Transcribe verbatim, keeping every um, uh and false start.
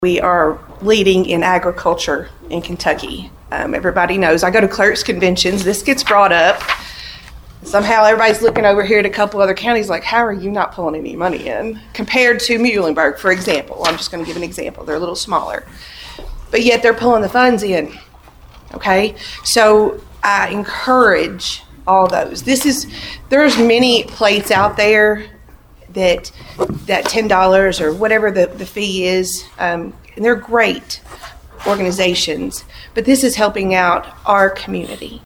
We are leading in agriculture in Kentucky. Um, everybody knows I go to clerks conventions. This gets brought up. Somehow everybody's looking over here at a couple other counties like, how are you not pulling any money in? Compared to Muhlenberg, for example. I'm just going to give an example. They're a little smaller. But yet they're pulling the funds in. Okay? So I encourage all those. This is, there's many plates out there that that ten dollars or whatever the, the fee is, um, and they're great organizations, but this is helping out our community.